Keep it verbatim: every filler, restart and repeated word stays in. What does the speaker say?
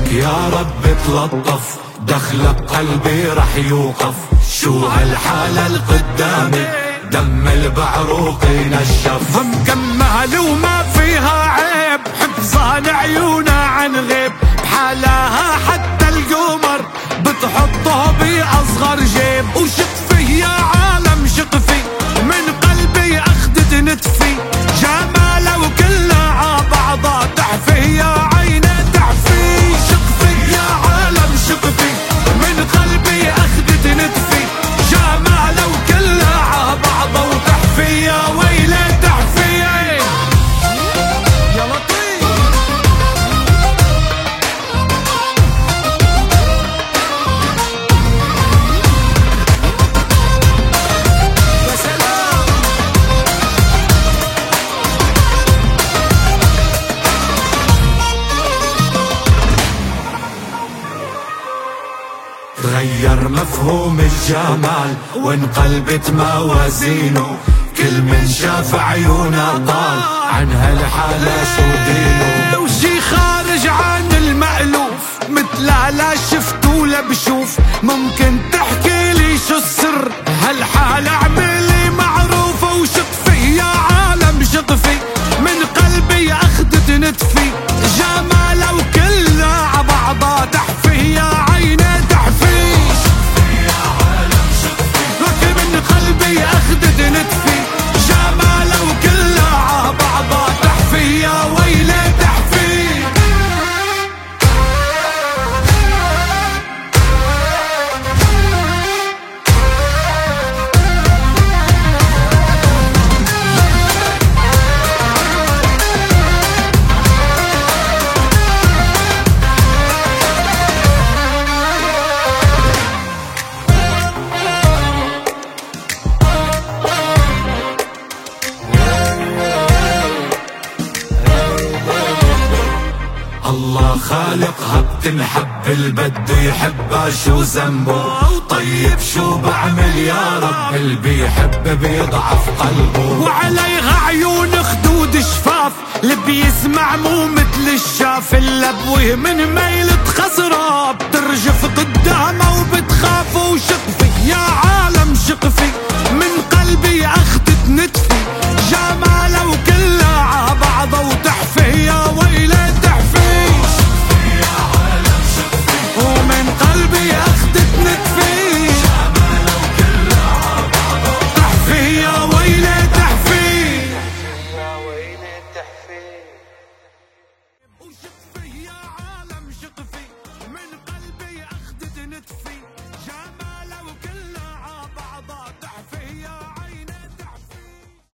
يا رب تلطف، دخلك قلبي رح يوقف. شو هالحالة القدامي، دم البعروق نشف. مكمل وما فيها عيب، حفظان عيونا عن غيب، بحالها حتى القمر بتحطه بأصغر جيب. وشقفي يا عالم شقفي، من قلبي أخدد نتفي، جماله وكلها عبعضها تحفي يا عيني تحفي. شقفي يا عالم شقفي، من قلبي أخدد نتفي، جماله وكلها عبعضها وتحفي يا ويلي تحفي. يا لطيف يا سلام. تغير مفهوم الجمال وانقلبت موازينه، كل من شاف عيونه طال عن هالحالة شو دينه. وشي خارج عن المألوف، مثلها لا شفت ولا بشوف، ممكن تحكي لي شو السر هالحالة اعملي معروفة. وشقفي يا عالم شقفي، من قلبي أخدد نتفي، جماله وكلها عبعضها تحفي يا عيني تحفي. لك من قلبي أخدد نتفي، جماله وكلها عبعضها تحفي يا ويلي تحفي. الله خالقها بتنحب، البد يحبها شو ذنبه. طيب شو بعمل يا رب، اللي بيحب بيضعف قلبه. وعليها عيون خدود شفاف، اللي بيسمع مو مثل الشاف، الا بوه من ميلة خصر